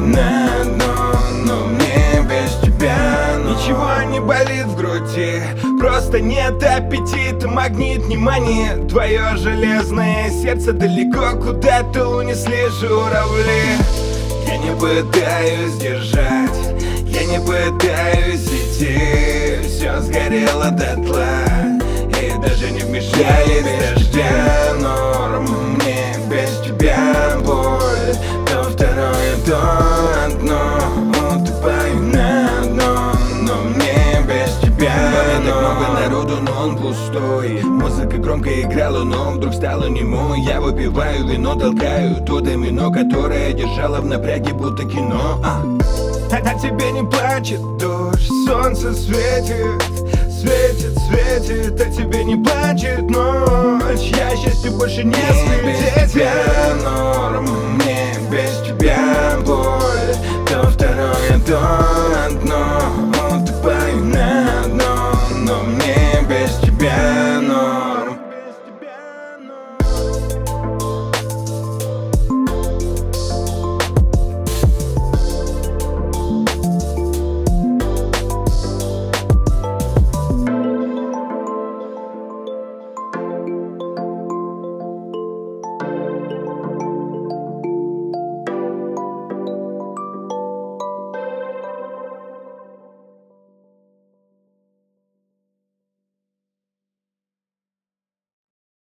на дно, но мне без тебя ничего не болит в груди. Просто нет аппетита, магнит внимания. Твое железное сердце далеко куда-то унесли журавли. Я не пытаюсь держать, я не пытаюсь идти. Все сгорело дотла, и даже не вмешались дождя. Норм, мне без тебя боль. То второе, то одно. Утопаю на дно, но мне без тебя. В доме так много народу, но он пустой. Музыка громко играла, но вдруг стала немой. Я выпиваю вино, толкаю то домино, которое держало в напряге, будто кино. А тебе не плачет дождь, солнце светит, светит, светит. А тебе не плачет ночь, я счастью больше не светит. Без тебя норм, мне без тебя боль. То второе, то